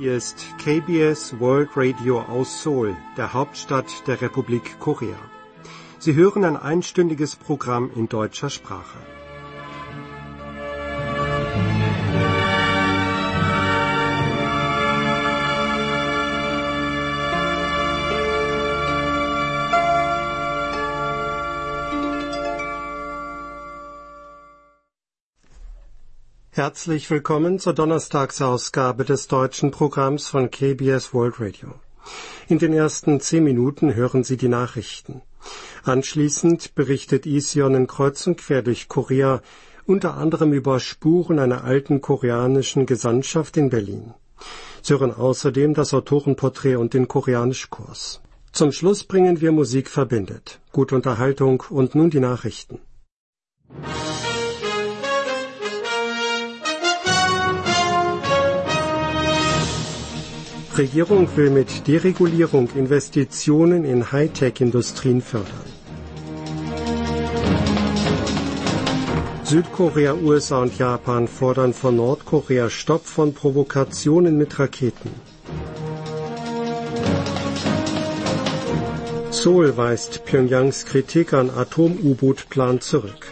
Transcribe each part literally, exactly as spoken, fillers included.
Hier ist K B S World Radio aus Seoul, der Hauptstadt der Republik Korea. Sie hören ein einstündiges Programm in deutscher Sprache. Herzlich willkommen zur Donnerstagsausgabe des deutschen Programms von K B S World Radio. In den ersten zehn Minuten hören Sie die Nachrichten. Anschließend berichtet Ision kreuz und quer durch Korea, unter anderem über Spuren einer alten koreanischen Gesandtschaft in Berlin. Sie hören außerdem das Autorenporträt und den Koreanischkurs. Zum Schluss bringen wir Musik verbindet. Gute Unterhaltung und nun die Nachrichten. Regierung will mit Deregulierung Investitionen in Hightech-Industrien fördern. Südkorea, U S A und Japan fordern von Nordkorea Stopp von Provokationen mit Raketen. Seoul weist Pyongyangs Kritik an Atom-U-Boot-Plan zurück.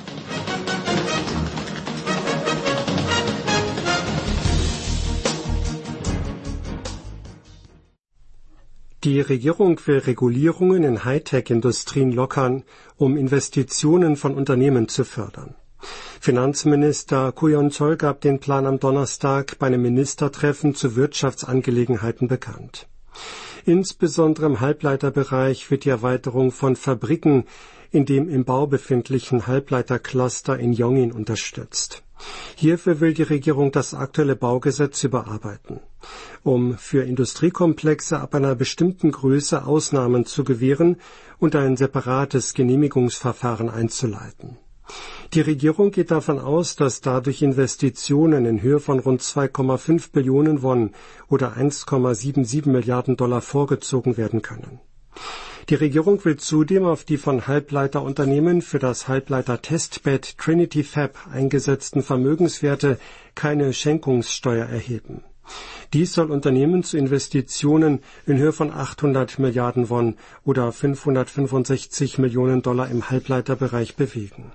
Die Regierung will Regulierungen in Hightech-Industrien lockern, um Investitionen von Unternehmen zu fördern. Finanzminister Ko Yeon-chol gab den Plan am Donnerstag bei einem Ministertreffen zu Wirtschaftsangelegenheiten bekannt. Insbesondere im Halbleiterbereich wird die Erweiterung von Fabriken in dem im Bau befindlichen Halbleitercluster in Yongin unterstützt. Hierfür will die Regierung das aktuelle Baugesetz überarbeiten, um für Industriekomplexe ab einer bestimmten Größe Ausnahmen zu gewähren und ein separates Genehmigungsverfahren einzuleiten. Die Regierung geht davon aus, dass dadurch Investitionen in Höhe von rund zwei Komma fünf Billionen Won oder eins Komma siebenundsiebzig Milliarden Dollar vorgezogen werden können. Die Regierung will zudem auf die von Halbleiterunternehmen für das Halbleiter-Testbed Trinity Fab eingesetzten Vermögenswerte keine Schenkungssteuer erheben. Dies soll Unternehmen zu Investitionen in Höhe von achthundert Milliarden Won oder fünfhundertfünfundsechzig Millionen Dollar im Halbleiterbereich bewegen.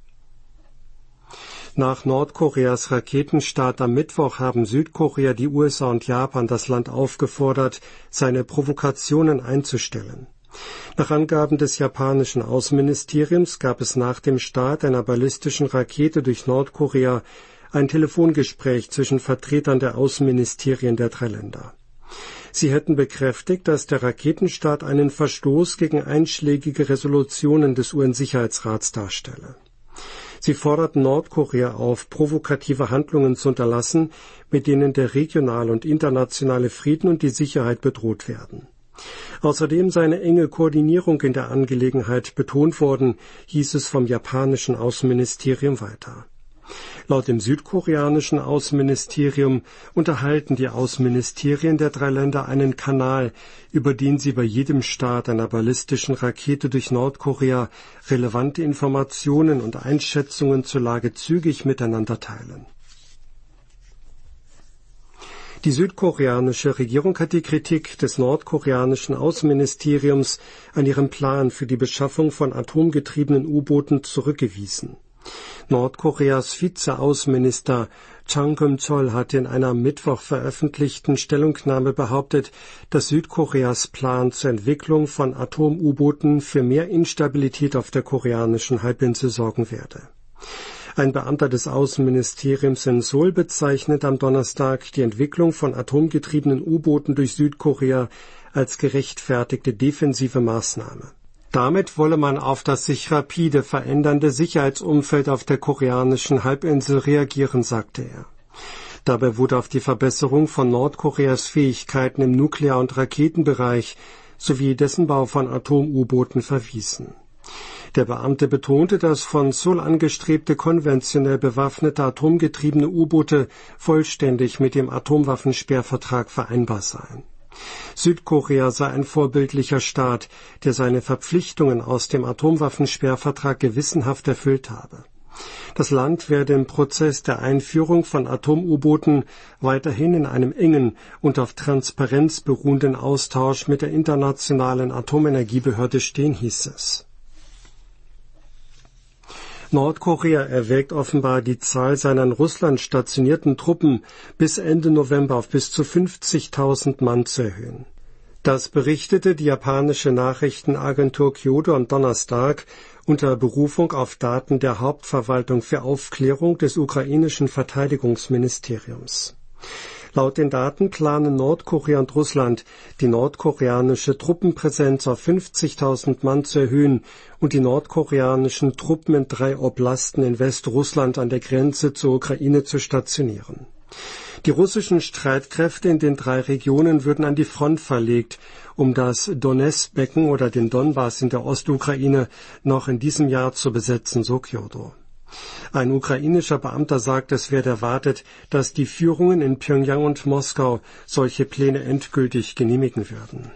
Nach Nordkoreas Raketenstart am Mittwoch haben Südkorea, die U S A und Japan das Land aufgefordert, seine Provokationen einzustellen. Nach Angaben des japanischen Außenministeriums gab es nach dem Start einer ballistischen Rakete durch Nordkorea ein Telefongespräch zwischen Vertretern der Außenministerien der drei Länder. Sie hätten bekräftigt, dass der Raketenstart einen Verstoß gegen einschlägige Resolutionen des U N-Sicherheitsrats darstelle. Sie forderten Nordkorea auf, provokative Handlungen zu unterlassen, mit denen der regionale und internationale Frieden und die Sicherheit bedroht werden. Außerdem sei eine enge Koordinierung in der Angelegenheit betont worden, hieß es vom japanischen Außenministerium weiter. Laut dem südkoreanischen Außenministerium unterhalten die Außenministerien der drei Länder einen Kanal, über den sie bei jedem Start einer ballistischen Rakete durch Nordkorea relevante Informationen und Einschätzungen zur Lage zügig miteinander teilen. Die südkoreanische Regierung hat die Kritik des nordkoreanischen Außenministeriums an ihrem Plan für die Beschaffung von atomgetriebenen U-Booten zurückgewiesen. Nordkoreas Vize-Außenminister Chang Keum-chol hat in einer am Mittwoch veröffentlichten Stellungnahme behauptet, dass Südkoreas Plan zur Entwicklung von Atom-U-Booten für mehr Instabilität auf der koreanischen Halbinsel sorgen werde. Ein Beamter des Außenministeriums in Seoul bezeichnet am Donnerstag die Entwicklung von atomgetriebenen U-Booten durch Südkorea als gerechtfertigte defensive Maßnahme. Damit wolle man auf das sich rapide verändernde Sicherheitsumfeld auf der koreanischen Halbinsel reagieren, sagte er. Dabei wurde auf die Verbesserung von Nordkoreas Fähigkeiten im Nuklear- und Raketenbereich sowie dessen Bau von Atom-U-Booten verwiesen. Der Beamte betonte, dass von Seoul angestrebte konventionell bewaffnete atomgetriebene U-Boote vollständig mit dem Atomwaffensperrvertrag vereinbar seien. Südkorea sei ein vorbildlicher Staat, der seine Verpflichtungen aus dem Atomwaffensperrvertrag gewissenhaft erfüllt habe. Das Land werde im Prozess der Einführung von Atom-U-Booten weiterhin in einem engen und auf Transparenz beruhenden Austausch mit der Internationalen Atomenergiebehörde stehen, hieß es. Nordkorea erwägt offenbar, die Zahl seiner in Russland stationierten Truppen bis Ende November auf bis zu fünfzigtausend Mann zu erhöhen. Das berichtete die japanische Nachrichtenagentur Kyodo am Donnerstag unter Berufung auf Daten der Hauptverwaltung für Aufklärung des ukrainischen Verteidigungsministeriums. Laut den Daten planen Nordkorea und Russland, die nordkoreanische Truppenpräsenz auf fünfzigtausend Mann zu erhöhen und die nordkoreanischen Truppen in drei Oblasten in Westrussland an der Grenze zur Ukraine zu stationieren. Die russischen Streitkräfte in den drei Regionen würden an die Front verlegt, um das Donezk-Becken oder den Donbass in der Ostukraine noch in diesem Jahr zu besetzen, so Kyodo. Ein ukrainischer Beamter sagt, es werde erwartet, dass die Führungen in Pjöngjang und Moskau solche Pläne endgültig genehmigen würden.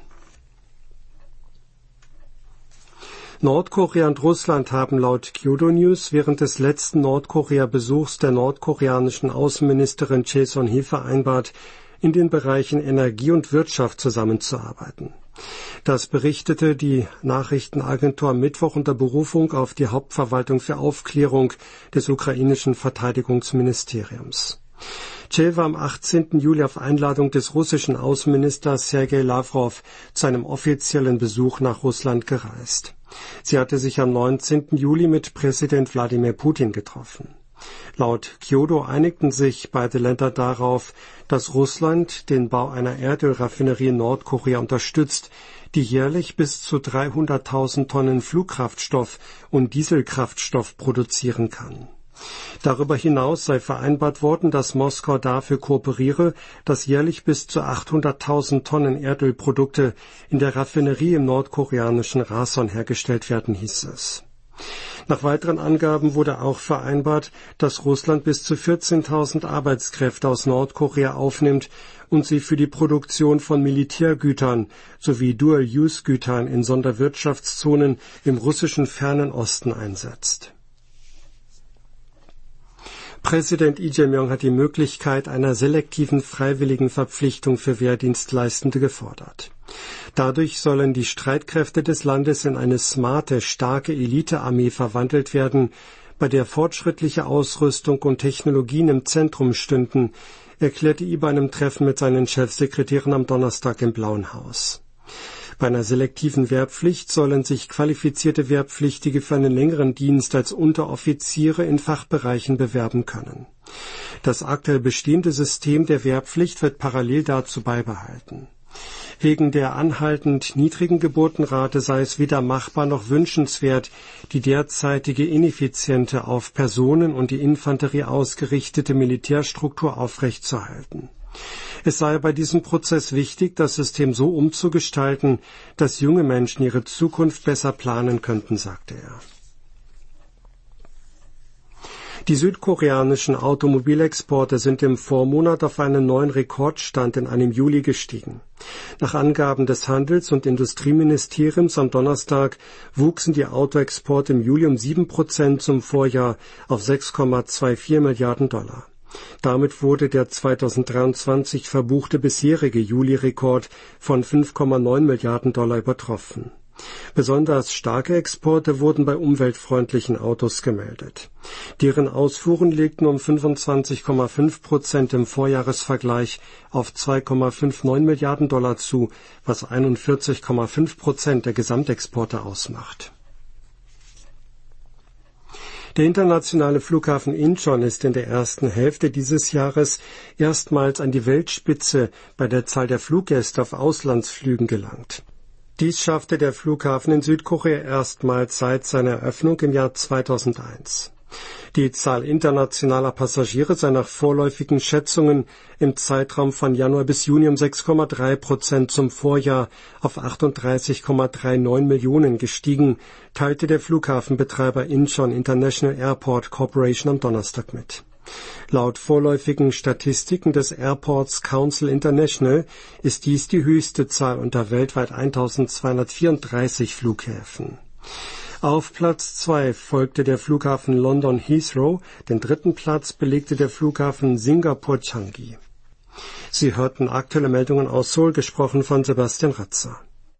Nordkorea und Russland haben laut Kyodo News während des letzten Nordkorea-Besuchs der nordkoreanischen Außenministerin Choi Son-hee vereinbart, in den Bereichen Energie und Wirtschaft zusammenzuarbeiten. Das berichtete die Nachrichtenagentur am Mittwoch unter Berufung auf die Hauptverwaltung für Aufklärung des ukrainischen Verteidigungsministeriums. Choi war am achtzehnten Juli auf Einladung des russischen Außenministers Sergei Lavrov zu einem offiziellen Besuch nach Russland gereist. Sie hatte sich am neunzehnten Juli mit Präsident Wladimir Putin getroffen. Laut Kyodo einigten sich beide Länder darauf, dass Russland den Bau einer Erdölraffinerie in Nordkorea unterstützt, die jährlich bis zu dreihunderttausend Tonnen Flugkraftstoff und Dieselkraftstoff produzieren kann. Darüber hinaus sei vereinbart worden, dass Moskau dafür kooperiere, dass jährlich bis zu achthunderttausend Tonnen Erdölprodukte in der Raffinerie im nordkoreanischen Rason hergestellt werden, hieß es. Nach weiteren Angaben wurde auch vereinbart, dass Russland bis zu vierzehntausend Arbeitskräfte aus Nordkorea aufnimmt und sie für die Produktion von Militärgütern sowie Dual-Use-Gütern in Sonderwirtschaftszonen im russischen Fernen Osten einsetzt. Präsident Lee Jae-myung hat die Möglichkeit einer selektiven freiwilligen Verpflichtung für Wehrdienstleistende gefordert. Dadurch sollen die Streitkräfte des Landes in eine smarte, starke Elitearmee verwandelt werden, bei der fortschrittliche Ausrüstung und Technologien im Zentrum stünden, erklärte Lee bei einem Treffen mit seinen Chefsekretären am Donnerstag im Blauen Haus. Bei einer selektiven Wehrpflicht sollen sich qualifizierte Wehrpflichtige für einen längeren Dienst als Unteroffiziere in Fachbereichen bewerben können. Das aktuell bestehende System der Wehrpflicht wird parallel dazu beibehalten. Wegen der anhaltend niedrigen Geburtenrate sei es weder machbar noch wünschenswert, die derzeitige ineffiziente, auf Personen und die Infanterie ausgerichtete Militärstruktur aufrechtzuerhalten. Es sei bei diesem Prozess wichtig, das System so umzugestalten, dass junge Menschen ihre Zukunft besser planen könnten, sagte er. Die südkoreanischen Automobilexporte sind im Vormonat auf einen neuen Rekordstand in einem Juli gestiegen. Nach Angaben des Handels- und Industrieministeriums am Donnerstag wuchsen die Autoexporte im Juli um sieben Prozent zum Vorjahr auf sechs Komma vierundzwanzig Milliarden Dollar. Damit wurde der zweitausenddreiundzwanzig verbuchte bisherige Juli-Rekord von fünf Komma neun Milliarden Dollar übertroffen. Besonders starke Exporte wurden bei umweltfreundlichen Autos gemeldet. Deren Ausfuhren legten um fünfundzwanzig Komma fünf Prozent im Vorjahresvergleich auf zwei Komma neunundfünfzig Milliarden Dollar zu, was einundvierzig Komma fünf Prozent der Gesamtexporte ausmacht. Der internationale Flughafen Incheon ist in der ersten Hälfte dieses Jahres erstmals an die Weltspitze bei der Zahl der Fluggäste auf Auslandsflügen gelangt. Dies schaffte der Flughafen in Südkorea erstmals seit seiner Eröffnung im Jahr zweitausendeins. Die Zahl internationaler Passagiere sei nach vorläufigen Schätzungen im Zeitraum von Januar bis Juni um sechs Komma drei Prozent zum Vorjahr auf achtunddreißig Komma neununddreißig Millionen gestiegen, teilte der Flughafenbetreiber Incheon International Airport Corporation am Donnerstag mit. Laut vorläufigen Statistiken des Airports Council International ist dies die höchste Zahl unter weltweit eintausendzweihundertvierunddreißig Flughäfen. Auf Platz zwei folgte der Flughafen London Heathrow, den dritten Platz belegte der Flughafen Singapur Changi. Sie hörten aktuelle Meldungen aus Seoul, gesprochen von Sebastian Ratzer.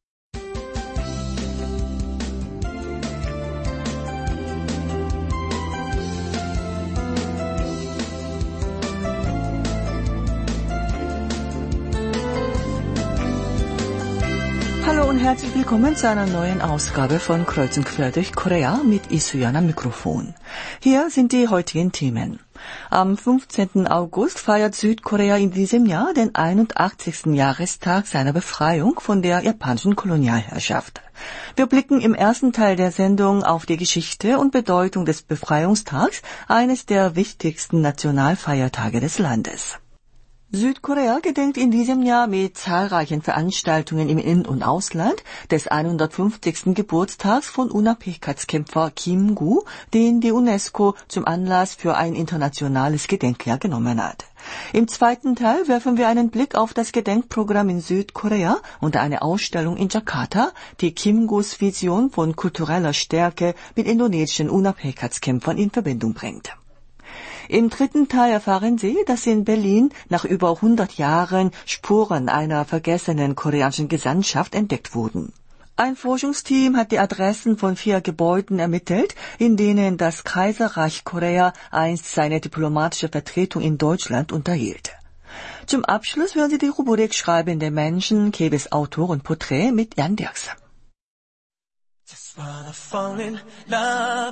Hallo und herzlich willkommen zu einer neuen Ausgabe von Kreuz und Quer durch Korea mit Isuyan am Mikrofon. Hier sind die heutigen Themen. Am fünfzehnten August feiert Südkorea in diesem Jahr den einundachtzigsten Jahrestag seiner Befreiung von der japanischen Kolonialherrschaft. Wir blicken im ersten Teil der Sendung auf die Geschichte und Bedeutung des Befreiungstags, eines der wichtigsten Nationalfeiertage des Landes. Südkorea gedenkt in diesem Jahr mit zahlreichen Veranstaltungen im In- und Ausland des hundertfünfzigsten Geburtstags von Unabhängigkeitskämpfer Kim Gu, den die UNESCO zum Anlass für ein internationales Gedenkjahr genommen hat. Im zweiten Teil werfen wir einen Blick auf das Gedenkprogramm in Südkorea und eine Ausstellung in Jakarta, die Kim Gus Vision von kultureller Stärke mit indonesischen Unabhängigkeitskämpfern in Verbindung bringt. Im dritten Teil erfahren Sie, dass in Berlin nach über hundert Jahren Spuren einer vergessenen koreanischen Gesandtschaft entdeckt wurden. Ein Forschungsteam hat die Adressen von vier Gebäuden ermittelt, in denen das Kaiserreich Korea einst seine diplomatische Vertretung in Deutschland unterhielt. Zum Abschluss hören Sie die Rubrik Schreibende Menschen, K B S Autorenporträt mit Jan Dirks. Just wanna fall in love.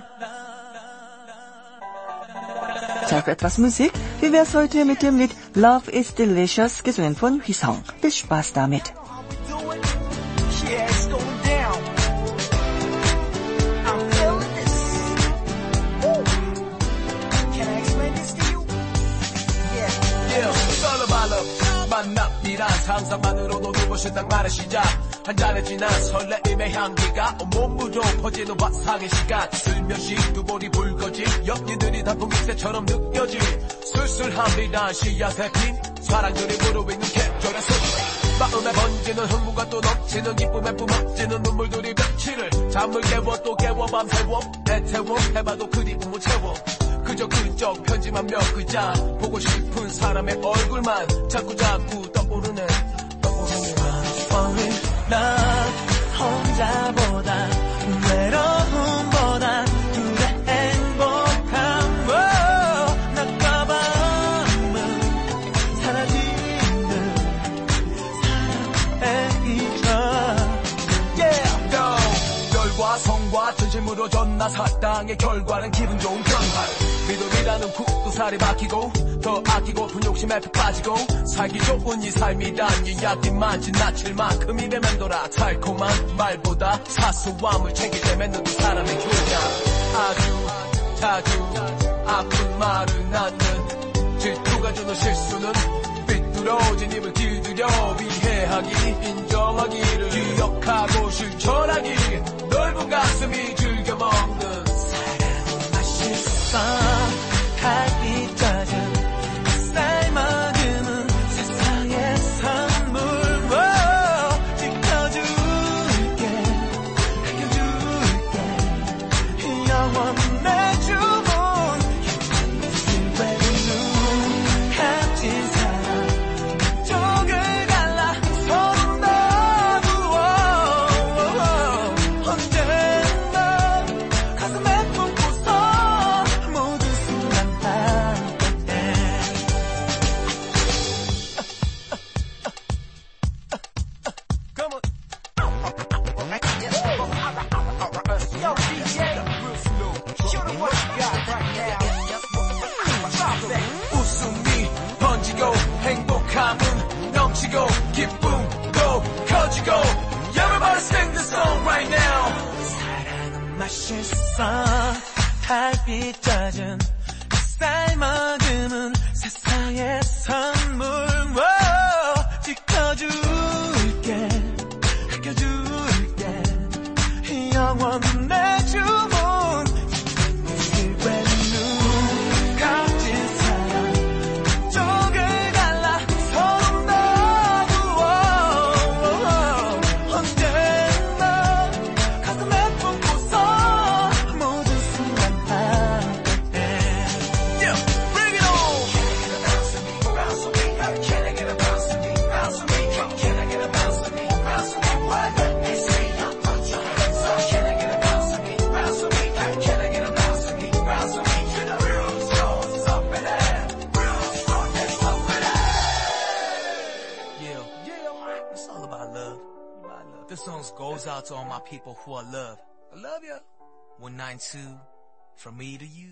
Tja, für etwas Musik. Wie wär's heute mit dem Lied Love is Delicious, gesungen von Hwisong. Viel Spaß damit. 만남이란 상상만으로도 눈부신단 말의 시작 한 잔에 진한 설레임의 향기가 온몸으로 퍼지는 화상의 시간 슬며시 두 볼이 붉어진 연기들이 단풍잎새처럼 느껴진 술술함이란 씨앗에 핀 사랑들이 무르익는 계절의 소리 마음에 번지는 흥분과 또 넘치는 기쁨에 뿜어지는 눈물들이 며칠을 잠을 깨워 또 깨워 밤새워 애태워 해봐도 그리움을 채워 그저 그저 편지만 몇 글자 보고 싶은 사람의 얼굴만 자꾸 자꾸 떠오르네 떠오르네 Falling love 혼자보다 외로움보다 둘의 행복함 낮과 밤은 사라지는 사랑의 이전 Yeah Go 별과 성과 진심으로 전나 사랑의 결과는 기분 좋은 변화 믿음이라는 국도살이 박히고 더 아끼고 돈 욕심에 푹 빠지고 살기 좋은 이 삶이란 이 약이만 지나칠 만큼이 되면 돌아 달콤한 말보다 사소함을 챙길 때면 너도 사람의 교양 아주 자주 아픈 말을 낳는 질투가 주는 실수는 삐뚤어진 입을 길들여 이해하기 인정하기를 기억하고 실천하기 넓은 가슴이 즐겨 먹는 사랑은 맛있어 갈빛 젖은 쌀 먹음은 세상의 선물 지켜줄게 아껴줄게 영원의 주문 실외로 눈 감진 사랑 쪽을 갈라 서로 나누어 언제나 가슴에 품고서 모든 순간 웃음이 번지고 행복함은 넘치고 기쁨도 커지고 Everybody sing this song right now 사랑은 맛있어 달빛 젖은 쌀 먹음은 세상의 선물 지켜줄게 아껴줄게 영원의 주문 언제나 가슴에 품고서 This goes out to all my people who I love. I love you. one ninety-two, from me to you.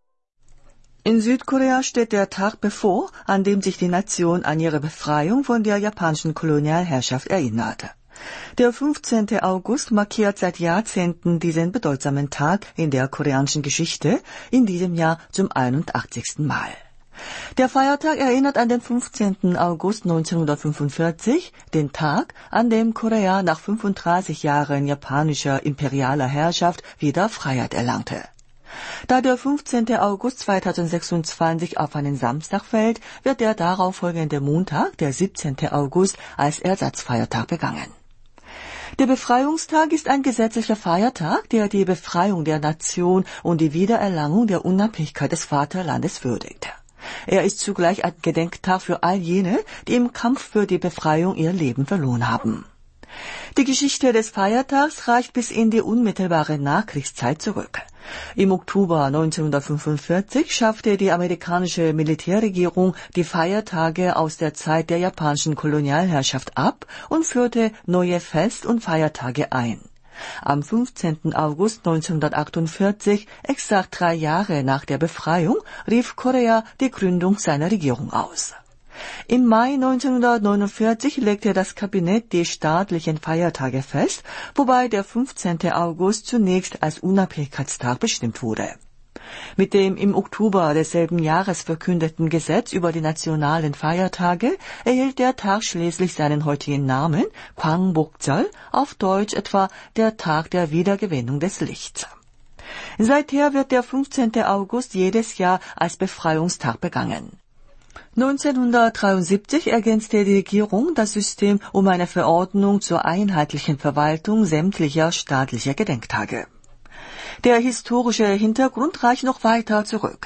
In Südkorea steht der Tag bevor, an dem sich die Nation an ihre Befreiung von der japanischen Kolonialherrschaft erinnerte. Der fünfzehnte August markiert seit Jahrzehnten diesen bedeutsamen Tag in der koreanischen Geschichte, in diesem Jahr zum einundachtzigsten Mal. Der Feiertag erinnert an den fünfzehnten August neunzehnhundertfünfundvierzig, den Tag, an dem Korea nach fünfunddreißig Jahren japanischer imperialer Herrschaft wieder Freiheit erlangte. Da der fünfzehnte August zweitausendsechsundzwanzig auf einen Samstag fällt, wird der darauffolgende Montag, der siebzehnte August, als Ersatzfeiertag begangen. Der Befreiungstag ist ein gesetzlicher Feiertag, der die Befreiung der Nation und die Wiedererlangung der Unabhängigkeit des Vaterlandes würdigt. Er ist zugleich ein Gedenktag für all jene, die im Kampf für die Befreiung ihr Leben verloren haben. Die Geschichte des Feiertags reicht bis in die unmittelbare Nachkriegszeit zurück. Im Oktober neunzehnhundertfünfundvierzig schaffte die amerikanische Militärregierung die Feiertage aus der Zeit der japanischen Kolonialherrschaft ab und führte neue Fest- und Feiertage ein. Am fünfzehnten August neunzehnhundertachtundvierzig, exakt drei Jahre nach der Befreiung, rief Korea die Gründung seiner Regierung aus. Im Mai neunzehnhundertneunundvierzig legte das Kabinett die staatlichen Feiertage fest, wobei der fünfzehnte August zunächst als Unabhängigkeitstag bestimmt wurde. Mit dem im Oktober desselben Jahres verkündeten Gesetz über die nationalen Feiertage erhielt der Tag schließlich seinen heutigen Namen, Kwangbokjeol, auf Deutsch etwa der Tag der Wiedergewinnung des Lichts. Seither wird der fünfzehnte August jedes Jahr als Befreiungstag begangen. neunzehnhundertdreiundsiebzig ergänzte die Regierung das System um eine Verordnung zur einheitlichen Verwaltung sämtlicher staatlicher Gedenktage. Der historische Hintergrund reicht noch weiter zurück.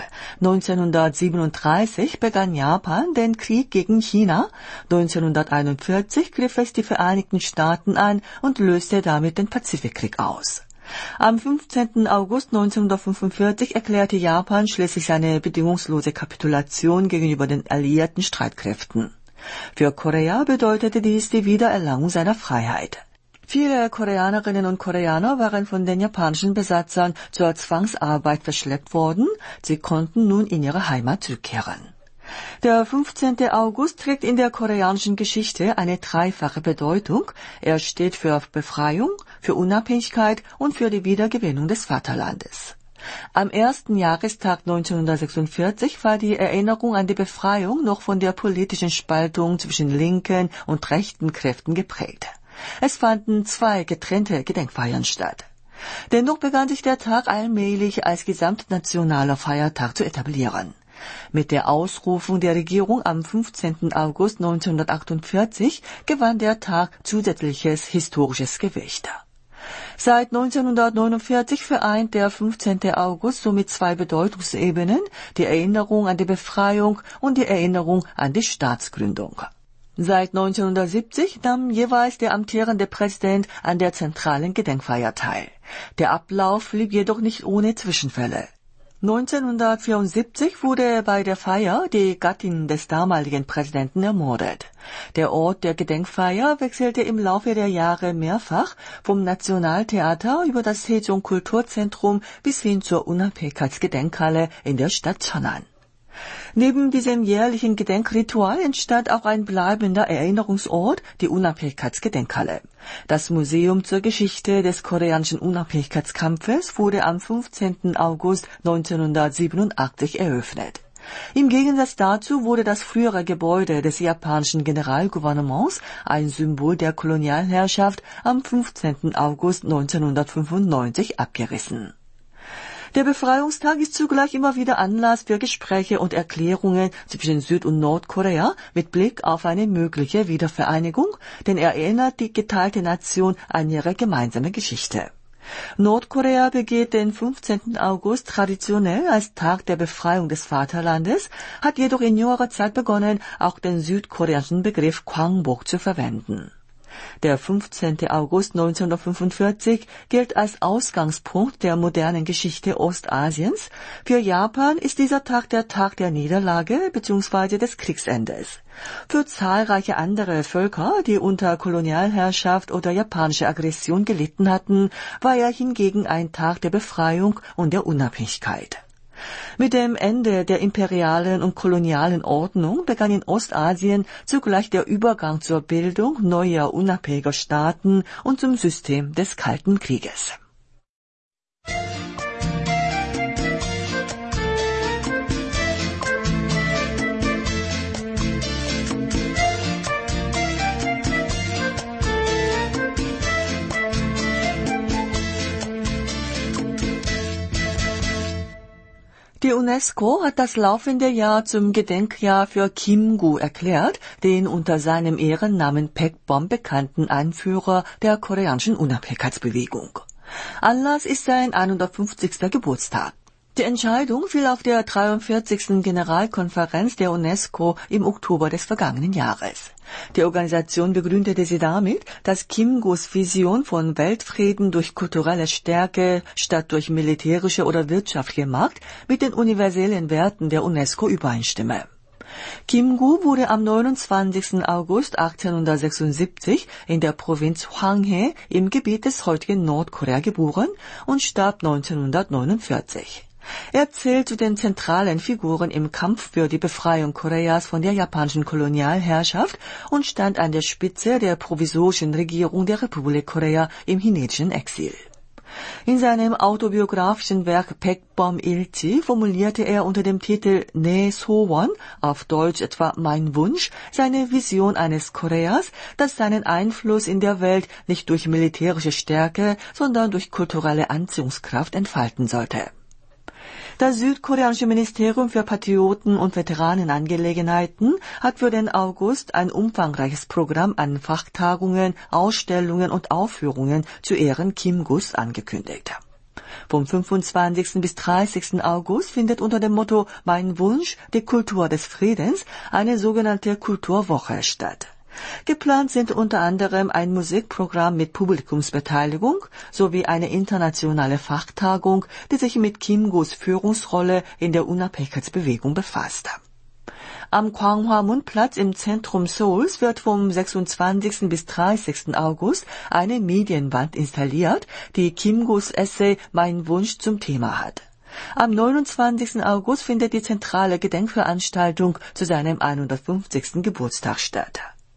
neunzehnhundertsiebenunddreißig begann Japan den Krieg gegen China. neunzehnhunderteinundvierzig griff es die Vereinigten Staaten an und löste damit den Pazifikkrieg aus. Am fünfzehnten August neunzehnhundertfünfundvierzig erklärte Japan schließlich seine bedingungslose Kapitulation gegenüber den alliierten Streitkräften. Für Korea bedeutete dies die Wiedererlangung seiner Freiheit. Viele Koreanerinnen und Koreaner waren von den japanischen Besatzern zur Zwangsarbeit verschleppt worden. Sie konnten nun in ihre Heimat zurückkehren. Der fünfzehnte August trägt in der koreanischen Geschichte eine dreifache Bedeutung. Er steht für Befreiung, für Unabhängigkeit und für die Wiedergewinnung des Vaterlandes. Am ersten Jahrestag neunzehnhundertsechsundvierzig war die Erinnerung an die Befreiung noch von der politischen Spaltung zwischen linken und rechten Kräften geprägt. Es fanden zwei getrennte Gedenkfeiern statt. Dennoch begann sich der Tag allmählich als gesamtnationaler Feiertag zu etablieren. Mit der Ausrufung der Regierung am fünfzehnten August neunzehnhundertachtundvierzig gewann der Tag zusätzliches historisches Gewicht. Seit neunzehnhundertneunundvierzig vereint der fünfzehnte August somit zwei Bedeutungsebenen, die Erinnerung an die Befreiung und die Erinnerung an die Staatsgründung. Seit neunzehnhundertsiebzig nahm jeweils der amtierende Präsident an der zentralen Gedenkfeier teil. Der Ablauf blieb jedoch nicht ohne Zwischenfälle. neunzehnhundertvierundsiebzig wurde bei der Feier die Gattin des damaligen Präsidenten ermordet. Der Ort der Gedenkfeier wechselte im Laufe der Jahre mehrfach vom Nationaltheater über das Sejong Kulturzentrum bis hin zur Unabhängigkeitsgedenkhalle in der Stadt Cheonan. Neben diesem jährlichen Gedenkritual entstand auch ein bleibender Erinnerungsort, die Unabhängigkeitsgedenkhalle. Das Museum zur Geschichte des koreanischen Unabhängigkeitskampfes wurde am fünfzehnten August neunzehnhundertsiebenundachtzig eröffnet. Im Gegensatz dazu wurde das frühere Gebäude des japanischen Generalgouvernements, ein Symbol der Kolonialherrschaft, am fünfzehnten August neunzehnhundertfünfundneunzig abgerissen. Der Befreiungstag ist zugleich immer wieder Anlass für Gespräche und Erklärungen zwischen Süd- und Nordkorea mit Blick auf eine mögliche Wiedervereinigung, denn er erinnert die geteilte Nation an ihre gemeinsame Geschichte. Nordkorea begeht den fünfzehnten August traditionell als Tag der Befreiung des Vaterlandes, hat jedoch in jüngerer Zeit begonnen, auch den südkoreanischen Begriff Kwangbok zu verwenden. Der fünfzehnten August neunzehnhundertfünfundvierzig gilt als Ausgangspunkt der modernen Geschichte Ostasiens. Für Japan ist dieser Tag der Tag der Niederlage bzw. des Kriegsendes. Für zahlreiche andere Völker, die unter Kolonialherrschaft oder japanischer Aggression gelitten hatten, war er hingegen ein Tag der Befreiung und der Unabhängigkeit. Mit dem Ende der imperialen und kolonialen Ordnung begann in Ostasien zugleich der Übergang zur Bildung neuer unabhängiger Staaten und zum System des Kalten Krieges. Die UNESCO hat das laufende Jahr zum Gedenkjahr für Kim-gu erklärt, den unter seinem Ehrennamen Paek-bom bekannten Anführer der koreanischen Unabhängigkeitsbewegung. Anlass ist sein hundertfünfzigsten Geburtstag. Die Entscheidung fiel auf der dreiundvierzigsten Generalkonferenz der UNESCO im Oktober des vergangenen Jahres. Die Organisation begründete sie damit, dass Kim-gus Vision von Weltfrieden durch kulturelle Stärke statt durch militärische oder wirtschaftliche Macht mit den universellen Werten der UNESCO übereinstimme. Kim-gu wurde am neunundzwanzigsten August achtzehnhundertsechsundsiebzig in der Provinz Hwanghae im Gebiet des heutigen Nordkorea geboren und starb neunzehnhundertneunundvierzig. Er zählt zu den zentralen Figuren im Kampf für die Befreiung Koreas von der japanischen Kolonialherrschaft und stand an der Spitze der provisorischen Regierung der Republik Korea im chinesischen Exil. In seinem autobiografischen Werk Paek-bom Ilchi formulierte er unter dem Titel Ne Sowon, auf Deutsch etwa Mein Wunsch, seine Vision eines Koreas, das seinen Einfluss in der Welt nicht durch militärische Stärke, sondern durch kulturelle Anziehungskraft entfalten sollte. Das südkoreanische Ministerium für Patrioten- und Veteranenangelegenheiten hat für den August ein umfangreiches Programm an Fachtagungen, Ausstellungen und Aufführungen zu Ehren Kim-gus angekündigt. Vom fünfundzwanzigsten bis dreißigsten August findet unter dem Motto Mein Wunsch, die Kultur des Friedens eine sogenannte Kulturwoche statt. Geplant sind unter anderem ein Musikprogramm mit Publikumsbeteiligung sowie eine internationale Fachtagung, die sich mit Kim-gus Führungsrolle in der Unabhängigkeitsbewegung befasst. Am Gwanghwamun-Platz im Zentrum Seouls wird vom sechsundzwanzigsten bis dreißigsten August eine Medienwand installiert, die Kim-gus Essay Mein Wunsch zum Thema hat. Am neunundzwanzigsten August findet die zentrale Gedenkveranstaltung zu seinem hundertfünfzigsten Geburtstag statt.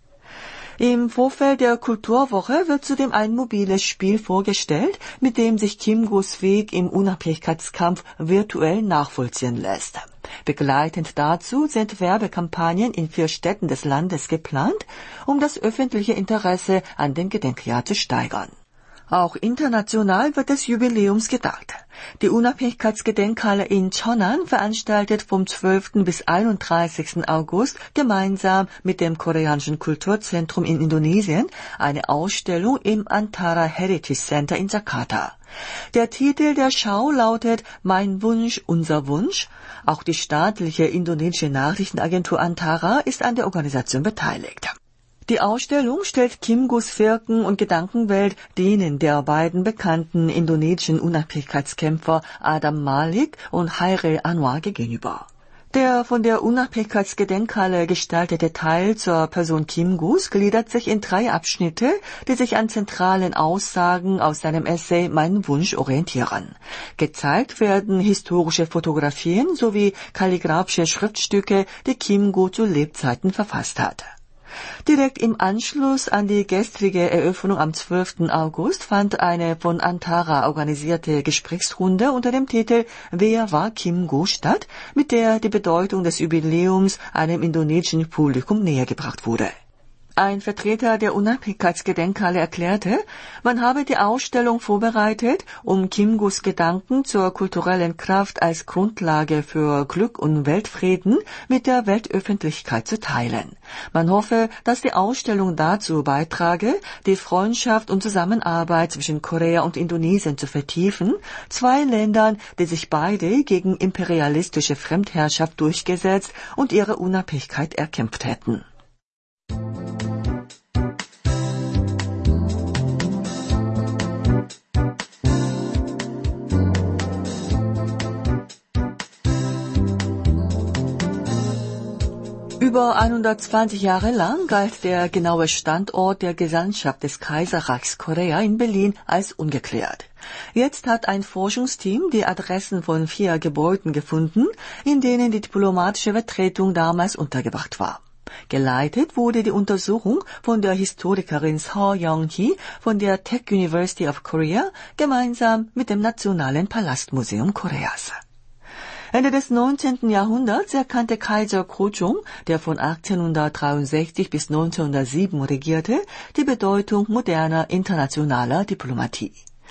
Im Vorfeld der Kulturwoche wird zudem ein mobiles Spiel vorgestellt, mit dem sich Kim-gus Weg im Unabhängigkeitskampf virtuell nachvollziehen lässt. Begleitend dazu sind Werbekampagnen in vier Städten des Landes geplant, um das öffentliche Interesse an dem Gedenkjahr zu steigern. Auch international wird des Jubiläums gedacht. Die Unabhängigkeitsgedenkhalle in Cheonan veranstaltet vom zwölften bis einunddreißigsten August gemeinsam mit dem Koreanischen Kulturzentrum in Indonesien eine Ausstellung im Antara Heritage Center in Jakarta. Der Titel der Schau lautet Mein Wunsch, unser Wunsch. Auch die staatliche indonesische Nachrichtenagentur Antara ist an der Organisation beteiligt. Die Ausstellung stellt Kim-gus Wirken und Gedankenwelt denen der beiden bekannten indonesischen Unabhängigkeitskämpfer Adam Malik und Hairil Anwar gegenüber. Der von der Unabhängigkeitsgedenkhalle gestaltete Teil zur Person Kim-gus gliedert sich in drei Abschnitte, die sich an zentralen Aussagen aus seinem Essay Mein Wunsch orientieren. Gezeigt werden historische Fotografien sowie kalligraphische Schriftstücke, die Kim-gu zu Lebzeiten verfasst hat. Direkt im Anschluss an die gestrige Eröffnung am zwölften August fand eine von Antara organisierte Gesprächsrunde unter dem Titel Wer war Kim-gu statt, mit der die Bedeutung des Jubiläums einem indonesischen Publikum nähergebracht wurde. Ein Vertreter der Unabhängigkeitsgedenkhalle erklärte, man habe die Ausstellung vorbereitet, um Kim-gus Gedanken zur kulturellen Kraft als Grundlage für Glück und Weltfrieden mit der Weltöffentlichkeit zu teilen. Man hoffe, dass die Ausstellung dazu beitrage, die Freundschaft und Zusammenarbeit zwischen Korea und Indonesien zu vertiefen, zwei Ländern, die sich beide gegen imperialistische Fremdherrschaft durchgesetzt und ihre Unabhängigkeit erkämpft hätten. Über hundertzwanzig Jahre lang galt der genaue Standort der Gesandtschaft des Kaiserreichs Korea in Berlin als ungeklärt. Jetzt hat ein Forschungsteam die Adressen von vier Gebäuden gefunden, in denen die diplomatische Vertretung damals untergebracht war. Geleitet wurde die Untersuchung von der Historikerin Seo Young-hee von der Tech University of Korea gemeinsam mit dem Nationalen Palastmuseum Koreas. Ende des neunzehnten Jahrhunderts erkannte Kaiser Gojong, der von achtzehnhundertdreiundsechzig bis neunzehnhundertsieben regierte, die Bedeutung moderner internationaler Diplomatie.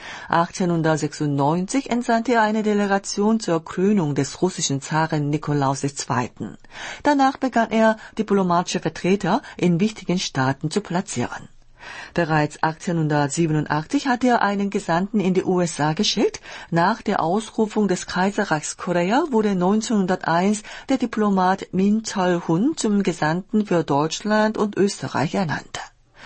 achtzehnhundertsechsundneunzig entsandte er eine Delegation zur Krönung des russischen Zaren Nikolaus der Zweite. Danach begann er, diplomatische Vertreter in wichtigen Staaten zu platzieren. Bereits achtzehnhundertsiebenundachtzig hatte er einen Gesandten in die U S A geschickt. Nach der Ausrufung des Kaiserreichs Korea wurde neunzehnhunderteins der Diplomat Min Chol-hun zum Gesandten für Deutschland und Österreich ernannt.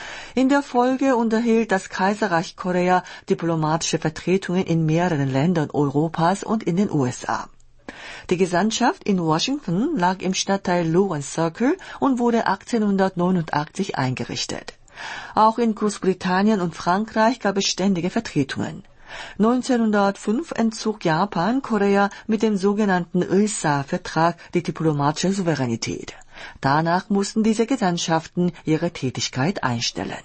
In der Folge unterhielt das Kaiserreich Korea diplomatische Vertretungen in mehreren Ländern Europas und in den U S A. Die Gesandtschaft in Washington lag im Stadtteil Lawrence Circle und wurde achtzehnhundertneunundachtzig eingerichtet. Auch in Großbritannien und Frankreich gab es ständige Vertretungen. neunzehnhundertfünf entzog Japan Korea mit dem sogenannten Ilsa-Vertrag die diplomatische Souveränität. Danach mussten diese Gesandtschaften ihre Tätigkeit einstellen.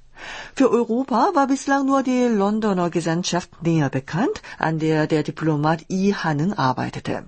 Für Europa war bislang nur die Londoner Gesandtschaft näher bekannt, an der der Diplomat Lee Han-neung arbeitete.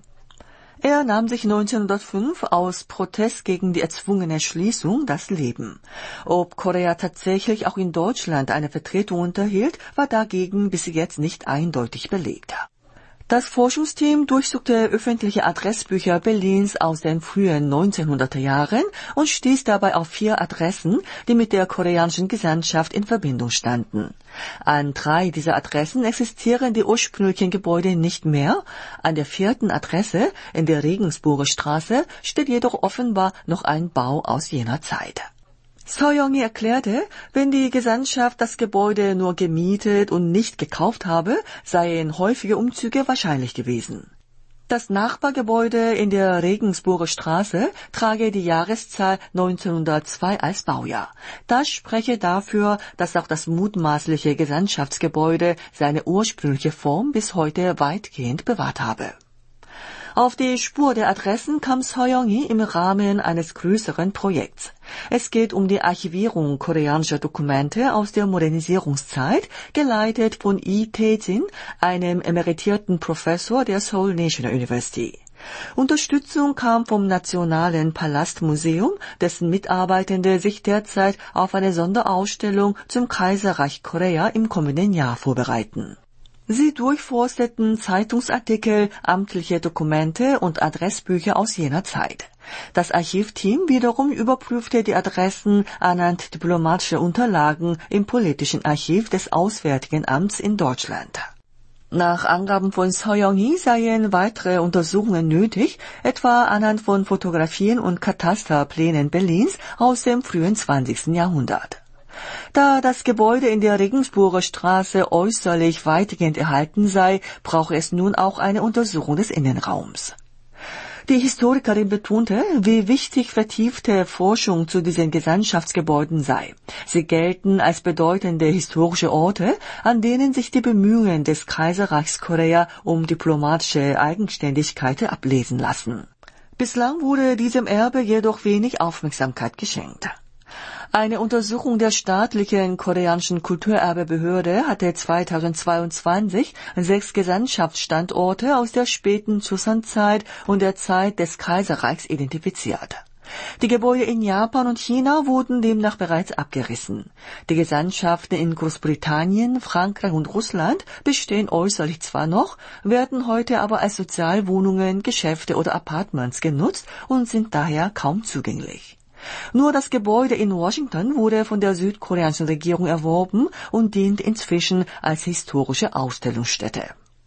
Er nahm sich neunzehnhundertfünf aus Protest gegen die erzwungene Schließung das Leben. Ob Korea tatsächlich auch in Deutschland eine Vertretung unterhielt, war dagegen bis jetzt nicht eindeutig belegt. Das Forschungsteam durchsuchte öffentliche Adressbücher Berlins aus den frühen neunzehnhunderter Jahren und stieß dabei auf vier Adressen, die mit der koreanischen Gesandtschaft in Verbindung standen. An drei dieser Adressen existieren die ursprünglichen Gebäude nicht mehr. An der vierten Adresse, in der Regensburger Straße, steht jedoch offenbar noch ein Bau aus jener Zeit. Seo Young-hee erklärte, wenn die Gesandtschaft das Gebäude nur gemietet und nicht gekauft habe, seien häufige Umzüge wahrscheinlich gewesen. Das Nachbargebäude in der Regensburger Straße trage die Jahreszahl neunzehnhundertzwei als Baujahr. Das spreche dafür, dass auch das mutmaßliche Gesandtschaftsgebäude seine ursprüngliche Form bis heute weitgehend bewahrt habe. Auf die Spur der Adressen kam Seo Young-hee im Rahmen eines größeren Projekts. Es geht um die Archivierung koreanischer Dokumente aus der Modernisierungszeit, geleitet von Lee Tae-jin, einem emeritierten Professor der Seoul National University. Unterstützung kam vom Nationalen Palastmuseum, dessen Mitarbeitende sich derzeit auf eine Sonderausstellung zum Kaiserreich Korea im kommenden Jahr vorbereiten. Sie durchforsteten Zeitungsartikel, amtliche Dokumente und Adressbücher aus jener Zeit. Das Archivteam wiederum überprüfte die Adressen anhand diplomatischer Unterlagen im politischen Archiv des Auswärtigen Amts in Deutschland. Nach Angaben von Seo Young-hee seien weitere Untersuchungen nötig, etwa anhand von Fotografien und Katasterplänen Berlins aus dem frühen zwanzigsten Jahrhundert. Da das Gebäude in der Regensburger Straße äußerlich weitgehend erhalten sei, brauche es nun auch eine Untersuchung des Innenraums. Die Historikerin betonte, wie wichtig vertiefte Forschung zu diesen Gesandtschaftsgebäuden sei. Sie gelten als bedeutende historische Orte, an denen sich die Bemühungen des Kaiserreichs Korea um diplomatische Eigenständigkeit ablesen lassen. Bislang wurde diesem Erbe jedoch wenig Aufmerksamkeit geschenkt. Eine Untersuchung der staatlichen koreanischen Kulturerbebehörde hatte zweitausendzweiundzwanzig sechs Gesandtschaftsstandorte aus der späten Joseon-Zeit und der Zeit des Kaiserreichs identifiziert. Die Gebäude in Japan und China wurden demnach bereits abgerissen. Die Gesandtschaften in Großbritannien, Frankreich und Russland bestehen äußerlich zwar noch, werden heute aber als Sozialwohnungen, Geschäfte oder Apartments genutzt und sind daher kaum zugänglich. Nur das Gebäude in Washington wurde von der südkoreanischen Regierung erworben und dient inzwischen als historische Ausstellungsstätte.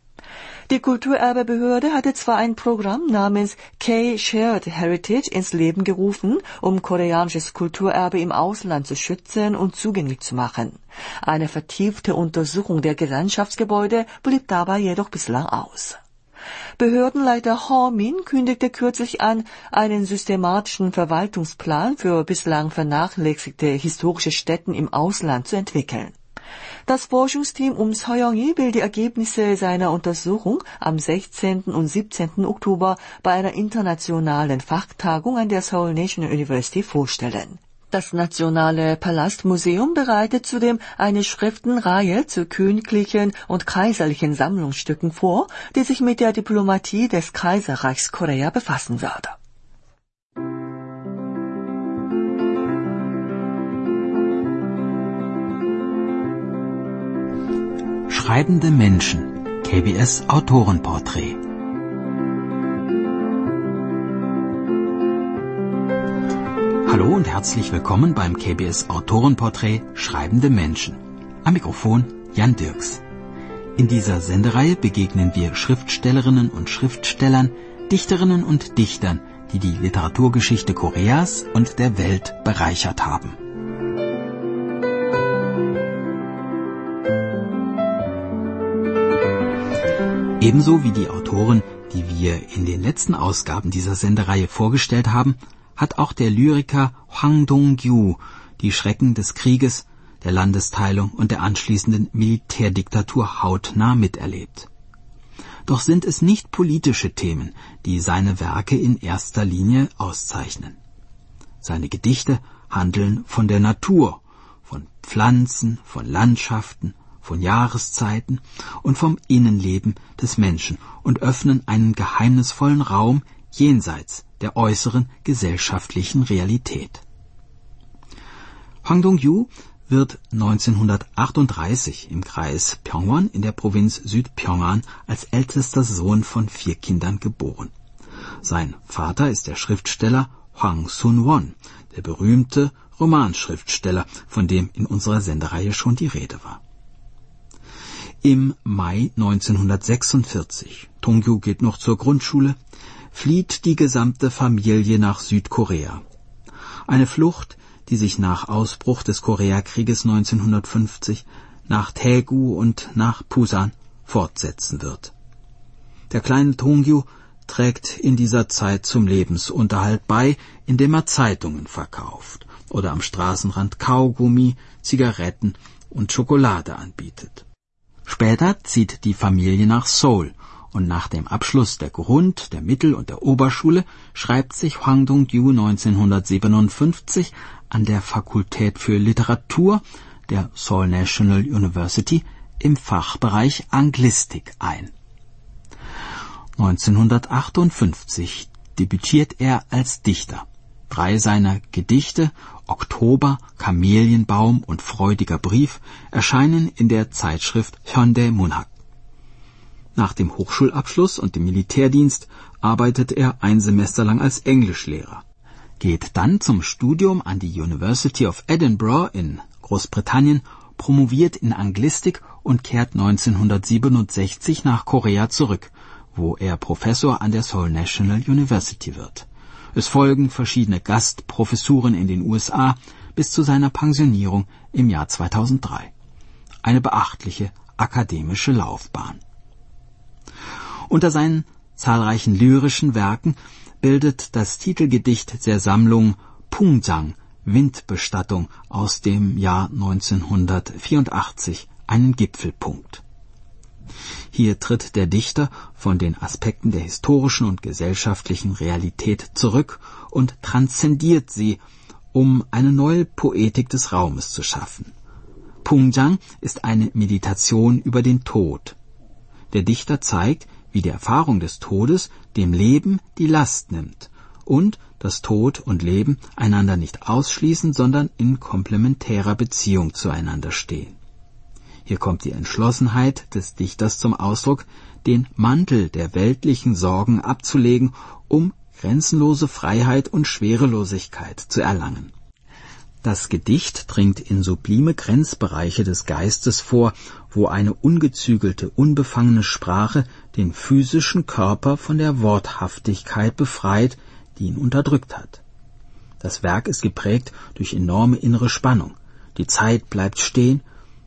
Die Kulturerbebehörde hatte zwar ein Programm namens K-Shared Heritage ins Leben gerufen, um koreanisches Kulturerbe im Ausland zu schützen und zugänglich zu machen. Eine vertiefte Untersuchung der Gesandtschaftsgebäude blieb dabei jedoch bislang aus. Behördenleiter Ho Min kündigte kürzlich an, einen systematischen Verwaltungsplan für bislang vernachlässigte historische Stätten im Ausland zu entwickeln. Das Forschungsteam um Soyoung-il will die Ergebnisse seiner Untersuchung am sechzehnten und siebzehnten Oktober bei einer internationalen Fachtagung an der Seoul National University vorstellen. Das Nationale Palastmuseum bereitet zudem eine Schriftenreihe zu königlichen und kaiserlichen Sammlungsstücken vor, die sich mit der Diplomatie des Kaiserreichs Korea befassen würde. Schreibende Menschen, K B S Autorenporträt. Hallo und herzlich willkommen beim K B S Autorenporträt Schreibende Menschen. Am Mikrofon Jan Dirks. In dieser Sendereihe begegnen wir Schriftstellerinnen und Schriftstellern, Dichterinnen und Dichtern, die die Literaturgeschichte Koreas und der Welt bereichert haben. Ebenso wie die Autoren, die wir in den letzten Ausgaben dieser Sendereihe vorgestellt haben, hat auch der Lyriker Hwang Dong-gyu die Schrecken des Krieges, der Landesteilung und der anschließenden Militärdiktatur hautnah miterlebt. Doch sind es nicht politische Themen, die seine Werke in erster Linie auszeichnen. Seine Gedichte handeln von der Natur, von Pflanzen, von Landschaften, von Jahreszeiten und vom Innenleben des Menschen und öffnen einen geheimnisvollen Raum jenseits der äußeren gesellschaftlichen Realität. Hwang Dong-gyu wird neunzehnhundertachtunddreißig im Kreis Pyeongwon in der Provinz Südpyongan als ältester Sohn von vier Kindern geboren. Sein Vater ist der Schriftsteller Hwang Sun-won, der berühmte Romanschriftsteller, von dem in unserer Sendereihe schon die Rede war. Im Mai neunzehnhundertsechsundvierzig, Dong-gyu geht noch zur Grundschule, flieht die gesamte Familie nach Südkorea. Eine Flucht, die sich nach Ausbruch des Koreakrieges neunzehnhundertfünfzig nach Daegu und nach Pusan fortsetzen wird. Der kleine Dong-gyu trägt in dieser Zeit zum Lebensunterhalt bei, indem er Zeitungen verkauft oder am Straßenrand Kaugummi, Zigaretten und Schokolade anbietet. Später zieht die Familie nach Seoul und nach dem Abschluss der Grund-, der Mittel- und der Oberschule schreibt sich Hwang Dong-gyu neunzehnhundertsiebenundfünfzig an der Fakultät für Literatur der Seoul National University im Fachbereich Anglistik ein. neunzehnhundertachtundfünfzig debütiert er als Dichter. Drei seiner Gedichte, Oktober, Kamelienbaum und Freudiger Brief, erscheinen in der Zeitschrift Hyundai Munhak. Nach dem Hochschulabschluss und dem Militärdienst arbeitet er ein Semester lang als Englischlehrer, geht dann zum Studium an die University of Edinburgh in Großbritannien, promoviert in Anglistik und kehrt neunzehnhundertsiebenundsechzig nach Korea zurück, wo er Professor an der Seoul National University wird. Es folgen verschiedene Gastprofessuren in den U S A bis zu seiner Pensionierung im Jahr zweitausenddrei. Eine beachtliche akademische Laufbahn. Unter seinen zahlreichen lyrischen Werken bildet das Titelgedicht der Sammlung Pungjang, Windbestattung aus dem Jahr neunzehnhundertvierundachtzig, einen Gipfelpunkt. Hier tritt der Dichter von den Aspekten der historischen und gesellschaftlichen Realität zurück und transzendiert sie, um eine neue Poetik des Raumes zu schaffen. Pungjang ist eine Meditation über den Tod. Der Dichter zeigt, wie die Erfahrung des Todes dem Leben die Last nimmt und dass Tod und Leben einander nicht ausschließen, sondern in komplementärer Beziehung zueinander stehen. Hier kommt die Entschlossenheit des Dichters zum Ausdruck, den Mantel der weltlichen Sorgen abzulegen, um grenzenlose Freiheit und Schwerelosigkeit zu erlangen. Das Gedicht dringt in sublime Grenzbereiche des Geistes vor, wo eine ungezügelte, unbefangene Sprache den physischen Körper von der Worthaftigkeit befreit, die ihn unterdrückt hat. Das Werk ist geprägt durch enorme innere Spannung. Die Zeit bleibt stehen,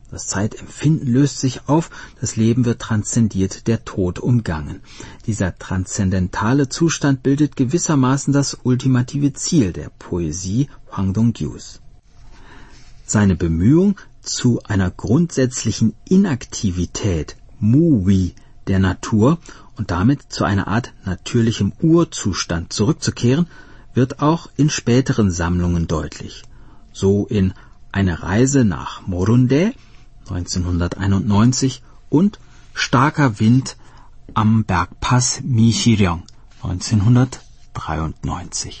Das Zeitempfinden löst sich auf, das Leben wird transzendiert, der Tod umgangen. Dieser transzendentale Zustand bildet gewissermaßen das ultimative Ziel der Poesie Hwang Dong-gyus. Seine Bemühung zu einer grundsätzlichen Inaktivität, Muwi, der Natur und damit zu einer Art natürlichem Urzustand zurückzukehren, wird auch in späteren Sammlungen deutlich. So in Eine Reise nach Morundae neunzehnhunderteinundneunzig und Starker Wind am Bergpass Michiryong neunzehnhundertdreiundneunzig.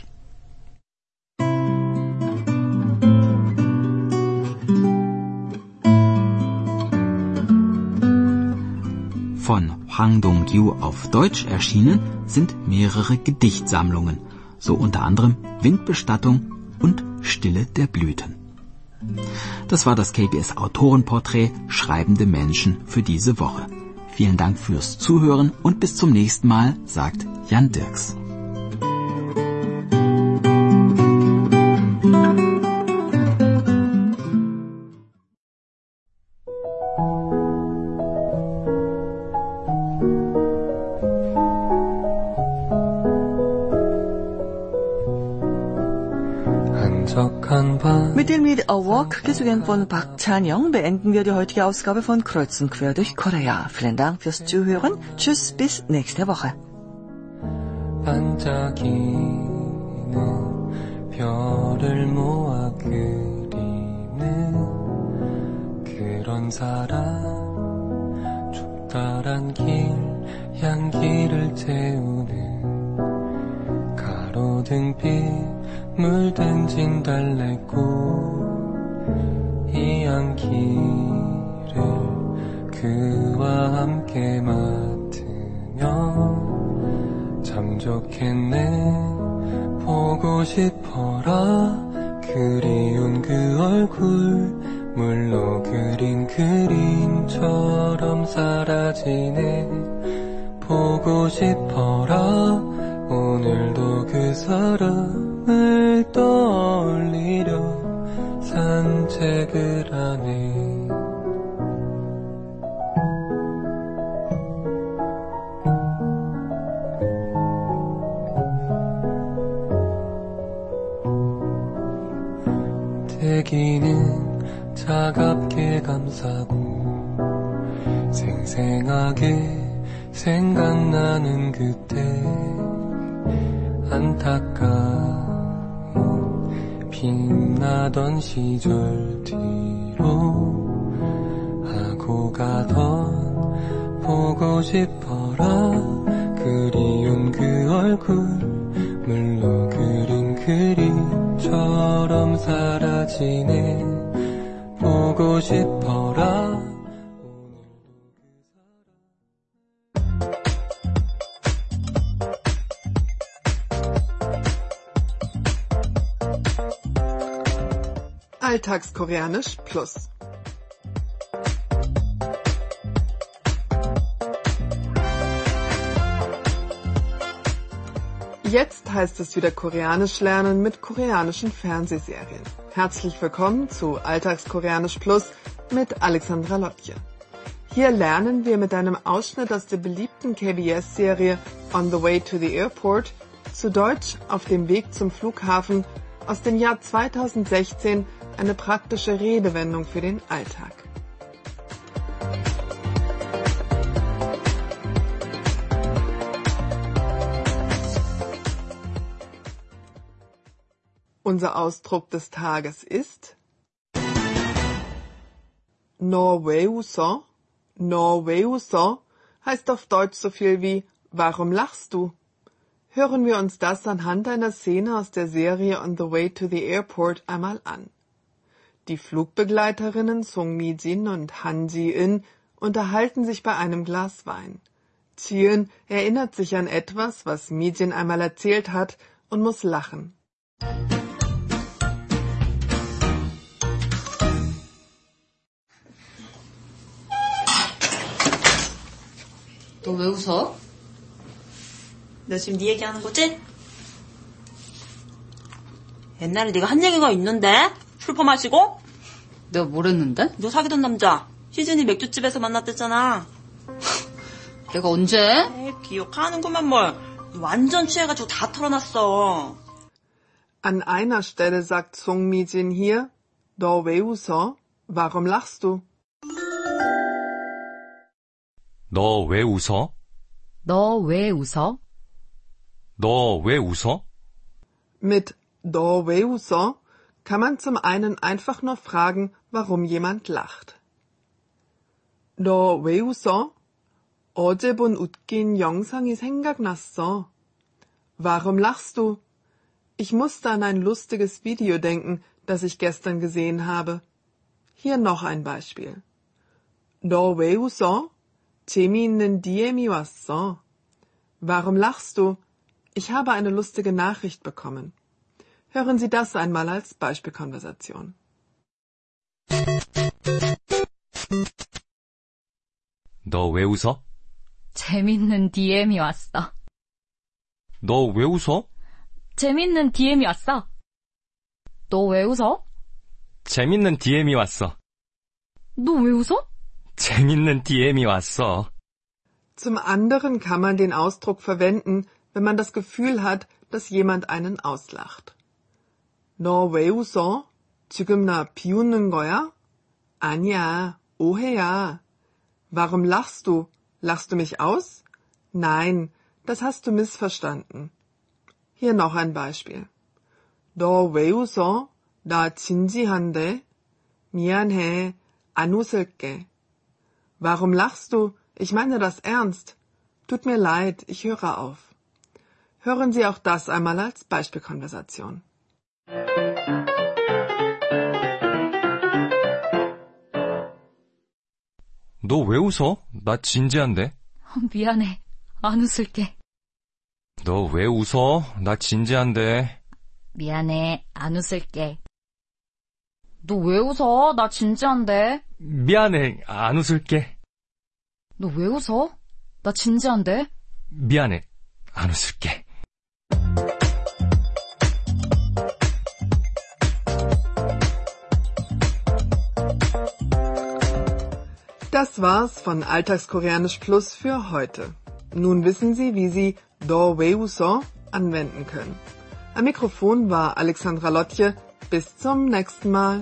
Von Hwang Dong-gyu auf Deutsch erschienen sind mehrere Gedichtsammlungen, so unter anderem Windbestattung und Stille der Blüten. Das war das K B S Autorenporträt Schreibende Menschen für diese Woche. Vielen Dank fürs Zuhören und bis zum nächsten Mal, sagt Jan Dirks. Mit dem Lied A Walk, gesungen von Park Chan-young, beenden wir die heutige Ausgabe von Kreuz und Quer durch Korea. Vielen Dank fürs Zuhören. Tschüss, bis nächste Woche. 반짝이는 별을 모아 그리는 그런 사람 좁다란 길 향기를 태우는 가로등빛 물든 진달래꽃 이 향기를 그와 함께 맡으면 참 좋겠네 보고 싶어라 그리운 그 얼굴 물로 그린 그림처럼 사라지네 보고 싶어라 오늘도 그 사람을 떠올리려 산책을 하네 대기는 차갑게 감싸고 생생하게 생각나는 그때 안타까운 빛나던 시절 뒤로 하고 가던 보고 싶어라 그리운 그 얼굴 물로 그린 그림처럼 사라지네 보고 싶어라 Alltagskoreanisch Plus. Jetzt heißt es wieder Koreanisch lernen mit koreanischen Fernsehserien. Herzlich willkommen zu Alltagskoreanisch Plus mit Alexandra Lotje. Hier lernen wir mit einem Ausschnitt aus der beliebten K B S-Serie On the Way to the Airport, zu Deutsch Auf dem Weg zum Flughafen, aus dem Jahr zweitausendsechzehn eine praktische Redewendung für den Alltag. Unser Ausdruck des Tages ist 너 왜 웃어? 너 왜 웃어? Heißt auf Deutsch so viel wie Warum lachst du? Hören wir uns das anhand einer Szene aus der Serie On the Way to the Airport einmal an. Die Flugbegleiterinnen Song Mi-jin und Han Ji-in unterhalten sich bei einem Glas Wein. Ji-in erinnert sich an etwas, was Mi-jin einmal erzählt hat, und muss lachen. 너 왜 웃어? 너 지금 네 얘기하는 거지? 옛날에 네가 한 얘기가 있는데? 술 퍼마시고? 내가 뭘 했는데? 너 사귀던 남자 희진이 맥주집에서 만났댔잖아. 내가 언제? 에이, 기억하는구만 뭘. 완전 취해가지고 다 털어놨어. An einer Stelle sagt Song Mi-jin hier, 너 왜 웃어? Warum lachst du? 너 왜 웃어? 너 왜 웃어? 너 왜 웃어? Mit 너 왜 웃어 kann man zum einen einfach nur fragen, warum jemand lacht. 너 왜 웃어? 어제 본 웃긴 영상이 생각났어. Warum lachst du? Ich musste an ein lustiges Video denken, das ich gestern gesehen habe. Hier noch ein Beispiel. 너 왜 웃어? 재미있는 디엠이 왔어. Warum lachst du? Ich habe eine lustige Nachricht bekommen. Hören Sie das einmal als Beispielkonversation. 너 왜 웃어? 재밌는 디엠이 왔어. 너 왜 웃어? 재밌는 디엠이 왔어. 너 왜 웃어? 재밌는 디엠이 왔어. 너 왜 웃어? 재밌는 디엠이 왔어. Zum anderen kann man den Ausdruck verwenden, wenn man das Gefühl hat, dass jemand einen auslacht. 너 왜 웃어? 지금 나 비웃는 거야? 아니야, 오해야. Warum lachst du? Lachst du mich aus? Nein, das hast du missverstanden. Hier noch ein Beispiel. 너 왜 웃어? 나 진지한데. 미안해, 안 웃을게. Warum lachst du? Ich meine das ernst. Tut mir leid, ich höre auf. Hören Sie auch das einmal als Beispielkonversation. 너 왜 웃어? 나 진지한데. 미안해. 안 웃을게. 너 왜 웃어? 나 진지한데. 미안해. 안 웃을게. 너 왜 웃어? 나 진지한데. 미안해. 안 웃을게. 너 왜 웃어? 나 진지한데. 미안해. 안 웃을게. Das war's von Alltagskoreanisch Plus für heute. Nun wissen Sie, wie Sie 너 왜 웃어 anwenden können. Am Mikrofon war Alexandra Lotje. Bis zum nächsten Mal.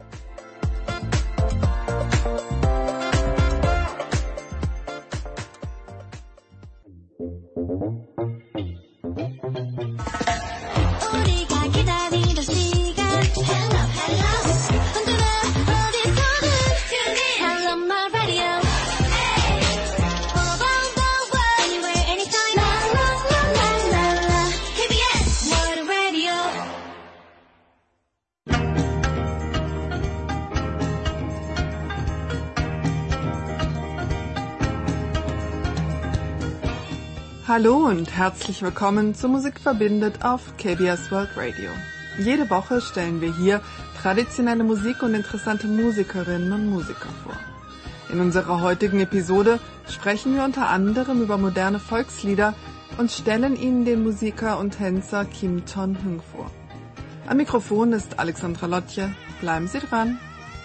Hallo und herzlich willkommen zu Musik verbindet auf K B S World Radio. Jede Woche stellen wir hier traditionelle Musik und interessante Musikerinnen und Musiker vor. In unserer heutigen Episode sprechen wir unter anderem über moderne Volkslieder und stellen Ihnen den Musiker und Tänzer Kim Ton-Hung vor. Am Mikrofon ist Alexandra Lotje. Bleiben Sie dran.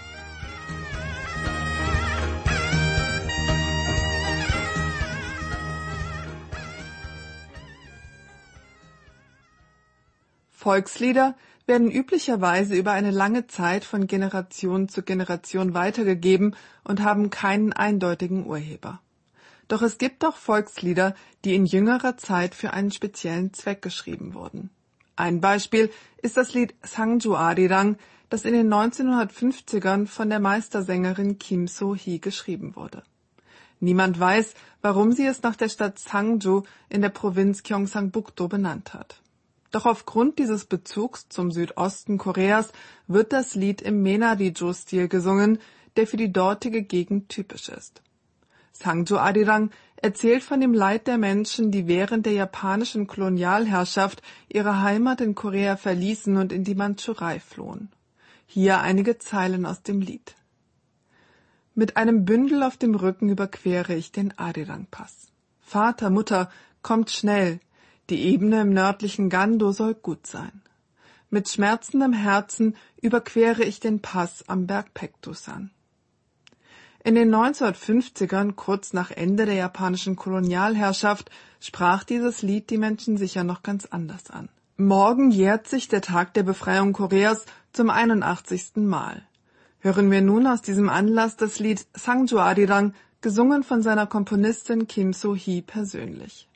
Volkslieder werden üblicherweise über eine lange Zeit von Generation zu Generation weitergegeben und haben keinen eindeutigen Urheber. Doch es gibt auch Volkslieder, die in jüngerer Zeit für einen speziellen Zweck geschrieben wurden. Ein Beispiel ist das Lied Sangju Arirang, das in den neunzehnhundertfünfzigern von der Meistersängerin Kim So-hee geschrieben wurde. Niemand weiß, warum sie es nach der Stadt Sangju in der Provinz Gyeongsang-buk-do benannt hat. Doch aufgrund dieses Bezugs zum Südosten Koreas wird das Lied im Mena-Rijo-Stil gesungen, der für die dortige Gegend typisch ist. Sangju Arirang erzählt von dem Leid der Menschen, die während der japanischen Kolonialherrschaft ihre Heimat in Korea verließen und in die Mandschurei flohen. Hier einige Zeilen aus dem Lied. Mit einem Bündel auf dem Rücken überquere ich den Arirang-Pass. Vater, Mutter, kommt schnell! Die Ebene im nördlichen Gando soll gut sein. Mit schmerzendem Herzen überquere ich den Pass am Berg Paektusan. In den neunzehnhundertfünfzigern, kurz nach Ende der japanischen Kolonialherrschaft, sprach dieses Lied die Menschen sicher noch ganz anders an. Morgen jährt sich der Tag der Befreiung Koreas zum einundachtzigsten Mal. Hören wir nun aus diesem Anlass das Lied Sangju Arirang, gesungen von seiner Komponistin Kim So-hee persönlich.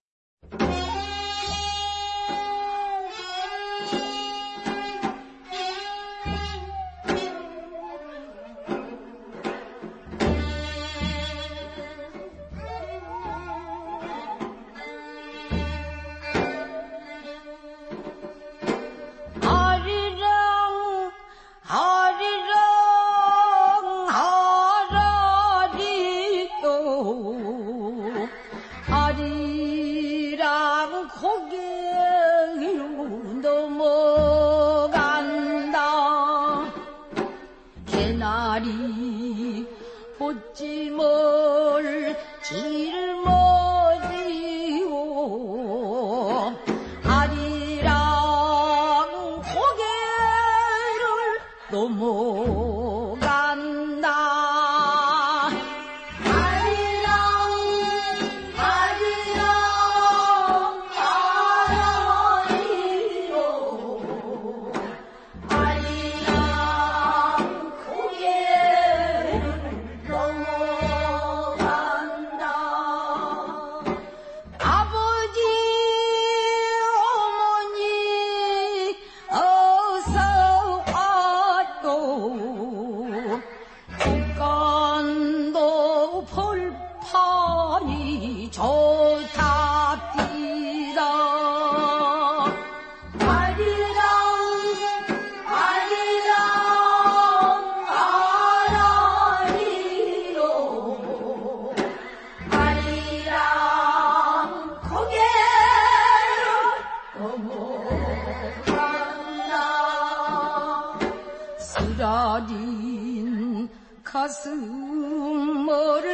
가슴을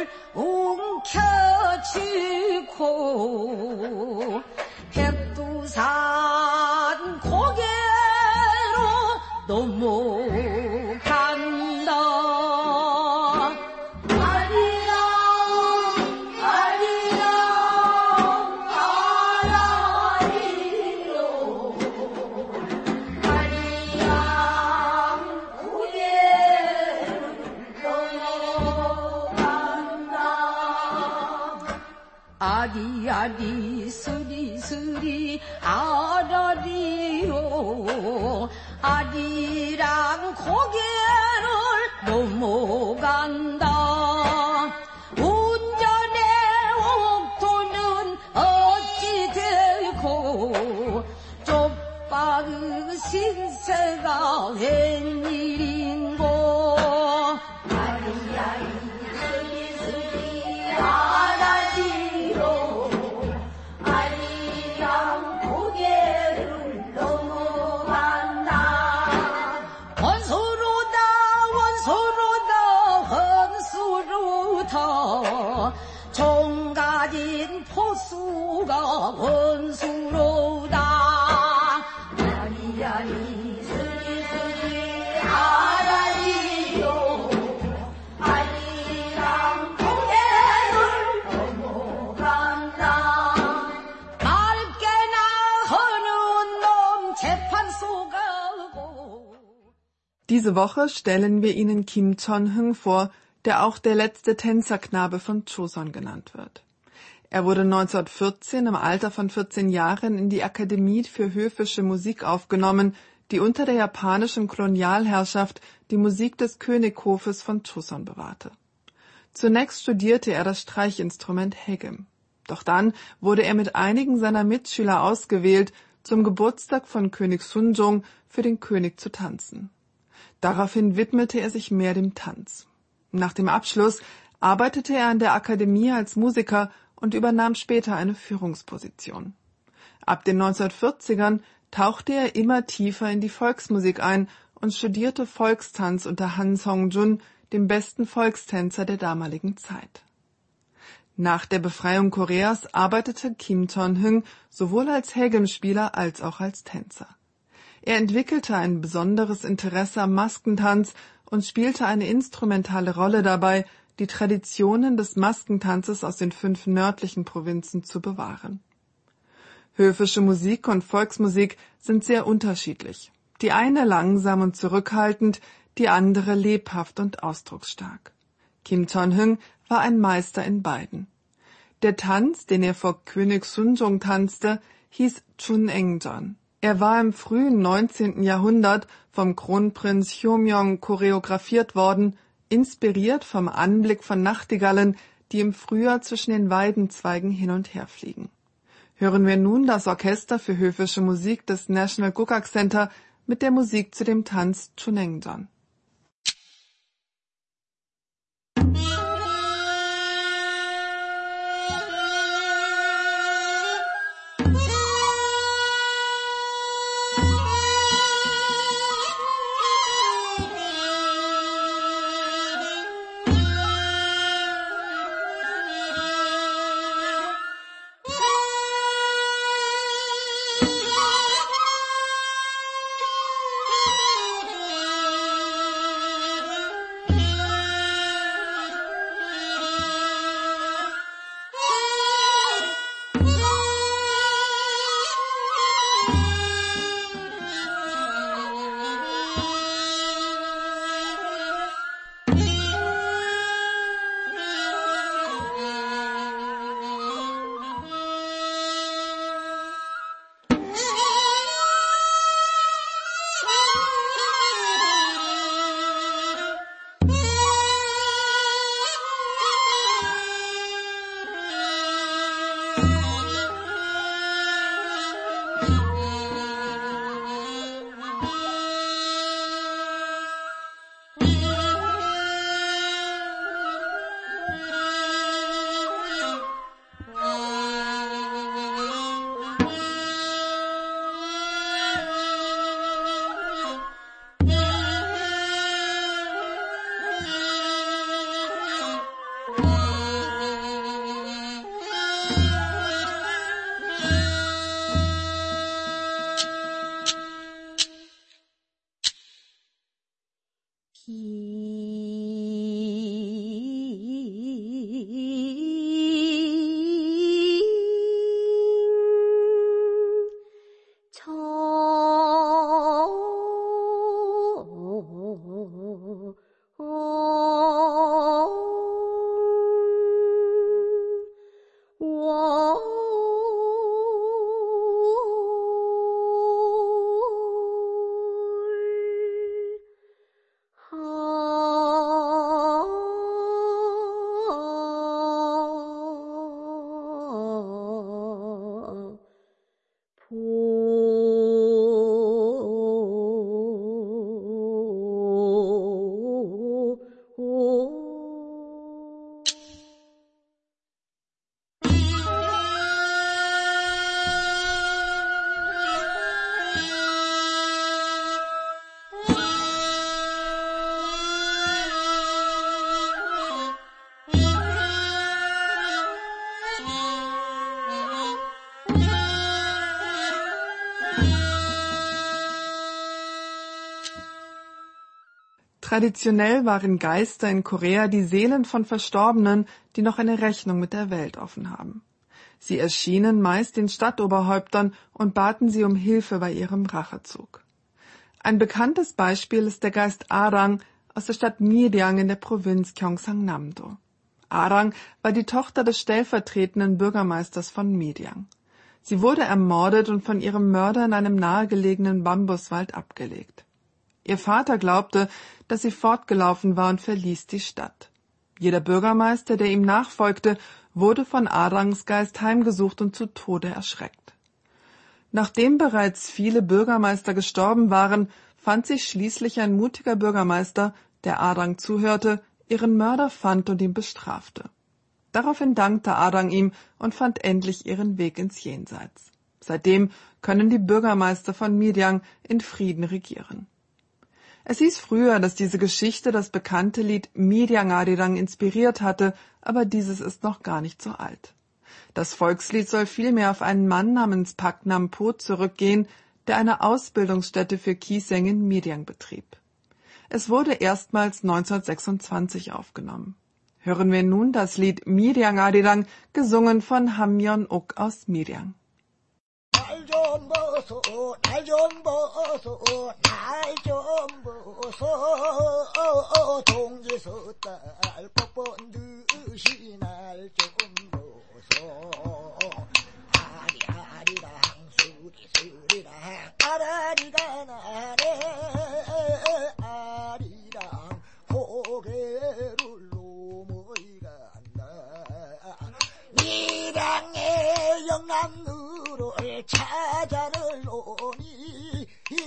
움켜쥐고 백두산 고개로 넘어간다. 아리랑 아리랑 아라리로 아리랑 고개로 넘어간다. 아리아리 스리스리 아라리요 아리랑 고개를 넘어간다. 운전의 옥토는 어찌 되고 좁바그 신세가 웬일인고. 아리아리 스리스리 아라리요 아리랑 고개를 넘어간다. 원수로다 원수로다 원수로다 종가진 포수가 원수로다. 아리아리 스리스리 아라리요 아리랑 고개를 넘어간다. 맑게나 하는 놈 재판소 가고. Diese Woche stellen wir Ihnen Kim Chon-hung vor, der auch der letzte Tänzerknabe von Choson genannt wird. Er wurde neunzehnhundertvierzehn im Alter von vierzehn Jahren in die Akademie für höfische Musik aufgenommen, die unter der japanischen Kolonialherrschaft die Musik des Könighofes von Choson bewahrte. Zunächst studierte er das Streichinstrument Haegum. Doch dann wurde er mit einigen seiner Mitschüler ausgewählt, zum Geburtstag von König Sunjong für den König zu tanzen. Daraufhin widmete er sich mehr dem Tanz. Nach dem Abschluss arbeitete er an der Akademie als Musiker und übernahm später eine Führungsposition. Ab den neunzehnhundertvierzigern tauchte er immer tiefer in die Volksmusik ein und studierte Volkstanz unter Han Song-jun, dem besten Volkstänzer der damaligen Zeit. Nach der Befreiung Koreas arbeitete Kim Chon-hung sowohl als Haegum-Spieler als auch als Tänzer. Er entwickelte ein besonderes Interesse am Maskentanz und spielte eine instrumentale Rolle dabei, die Traditionen des Maskentanzes aus den fünf nördlichen Provinzen zu bewahren. Höfische Musik und Volksmusik sind sehr unterschiedlich. Die eine langsam und zurückhaltend, die andere lebhaft und ausdrucksstark. Kim Chon-hyung war ein Meister in beiden. Der Tanz, den er vor König Sunjong tanzte, hieß Chunengjeon. Er war im frühen neunzehnten Jahrhundert vom Kronprinz Hyomyong choreografiert worden, inspiriert vom Anblick von Nachtigallen, die im Frühjahr zwischen den Weidenzweigen hin und her fliegen. Hören wir nun das Orchester für höfische Musik des National Gukak Center mit der Musik zu dem Tanz Chunengjeon. Traditionell waren Geister in Korea die Seelen von Verstorbenen, die noch eine Rechnung mit der Welt offen haben. Sie erschienen meist den Stadtoberhäuptern und baten sie um Hilfe bei ihrem Rachezug. Ein bekanntes Beispiel ist der Geist Arang aus der Stadt Miryang in der Provinz Gyeongsang-Namdo. Arang war die Tochter des stellvertretenden Bürgermeisters von Miryang. Sie wurde ermordet und von ihrem Mörder in einem nahegelegenen Bambuswald abgelegt. Ihr Vater glaubte, dass sie fortgelaufen war und verließ die Stadt. Jeder Bürgermeister, der ihm nachfolgte, wurde von Arangs Geist heimgesucht und zu Tode erschreckt. Nachdem bereits viele Bürgermeister gestorben waren, fand sich schließlich ein mutiger Bürgermeister, der Arang zuhörte, ihren Mörder fand und ihn bestrafte. Daraufhin dankte Arang ihm und fand endlich ihren Weg ins Jenseits. Seitdem können die Bürgermeister von Miryang in Frieden regieren. Es hieß früher, dass diese Geschichte das bekannte Lied Miryang Arirang inspiriert hatte, aber dieses ist noch gar nicht so alt. Das Volkslied soll vielmehr auf einen Mann namens Pak Nam Po zurückgehen, der eine Ausbildungsstätte für Kiseng in Miryang betrieb. Es wurde erstmals neunzehnhundertsechsundzwanzig aufgenommen. Hören wir nun das Lied Miryang Arirang, gesungen von Hamyeon-ok aus Miryang. 날 좀 보소 날 좀 보소 날 좀 보소 동지서 딸 뽀뽀 듯이 날 좀 보소 아리아리랑 수리수리랑 아라리가 나네 아리랑 고개를 넘어간다 미량의 영남루를 찾아를 오니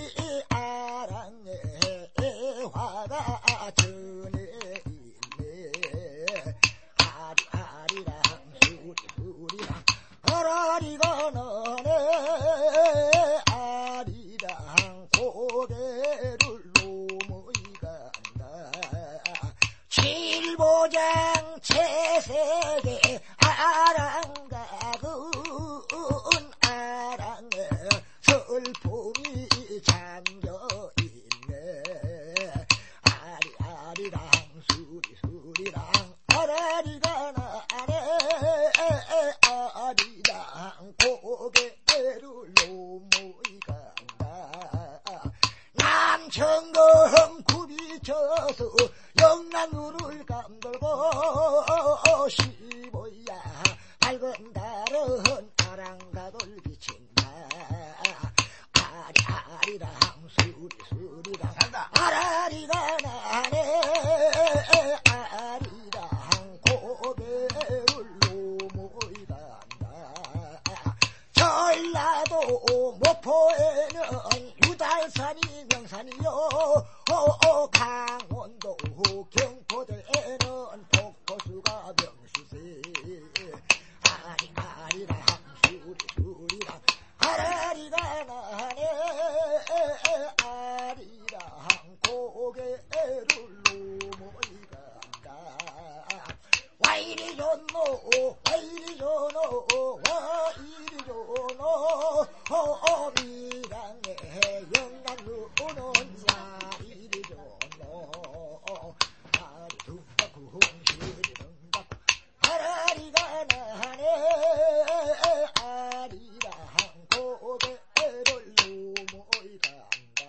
아랑의 화가 전에 있네 아리아리랑 수리수리랑 아라리가 나네 아리랑 고개를 넘어간다 칠보장 채색의 아랑가군 아랑에 슬픔이 잠겨있네 아리아리랑 수리수리랑 아라리가 나네 아리랑 고개를 넘어간다 남천금 굽이쳐서 영랑루를 감돌고 시보야 밝은 달은 아랑가돌 비친다 아리아리랑 수리수리랑 아라리가 나네 아리랑 고개를 넘어간다 전라도 목포에는 유달산이 명산이요 강원도 경포대에는 폭포수가 명수세 아리아리랑 수리수리랑 아라리가 나네 아리랑 고개를 넘어간다 와이리 좋노 와이리 좋노 와이리 좋노 미랑의 영남루는 사이리 좋노 아리 둥박구 홍시리 둥박구 아라리가 나네 아리랑 고개를 넘어간다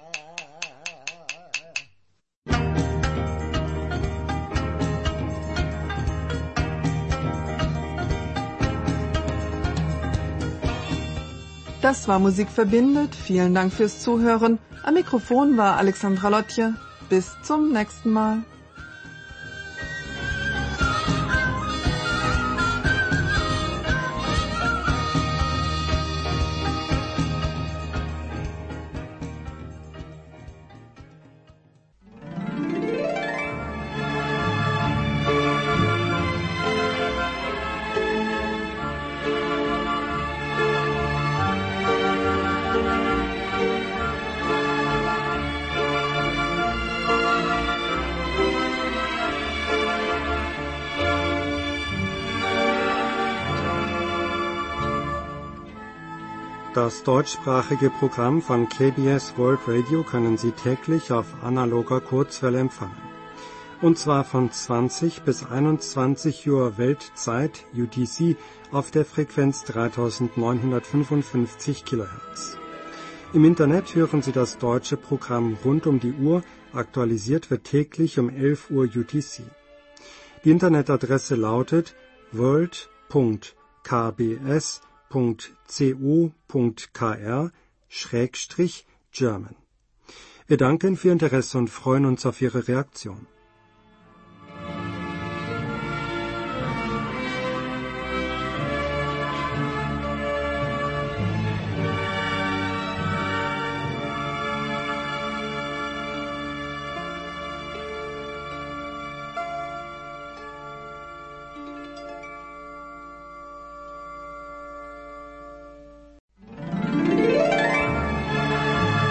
Das war Musik verbindet. Vielen Dank fürs Zuhören. Am Mikrofon war Alexandra Lotje. Bis zum nächsten Mal. Das deutschsprachige Programm von K B S World Radio können Sie täglich auf analoger Kurzwelle empfangen. Und zwar von zwanzig bis einundzwanzig Uhr Weltzeit U T C auf der Frequenz dreitausendneunhundertfünfundfünfzig Kilohertz. Im Internet hören Sie das deutsche Programm rund um die Uhr, aktualisiert wird täglich um elf Uhr U T C. Die Internetadresse lautet world punkt k b s punkt co punkt k r Schrägstrich German. Wir danken für Ihr Interesse und freuen uns auf Ihre Reaktion.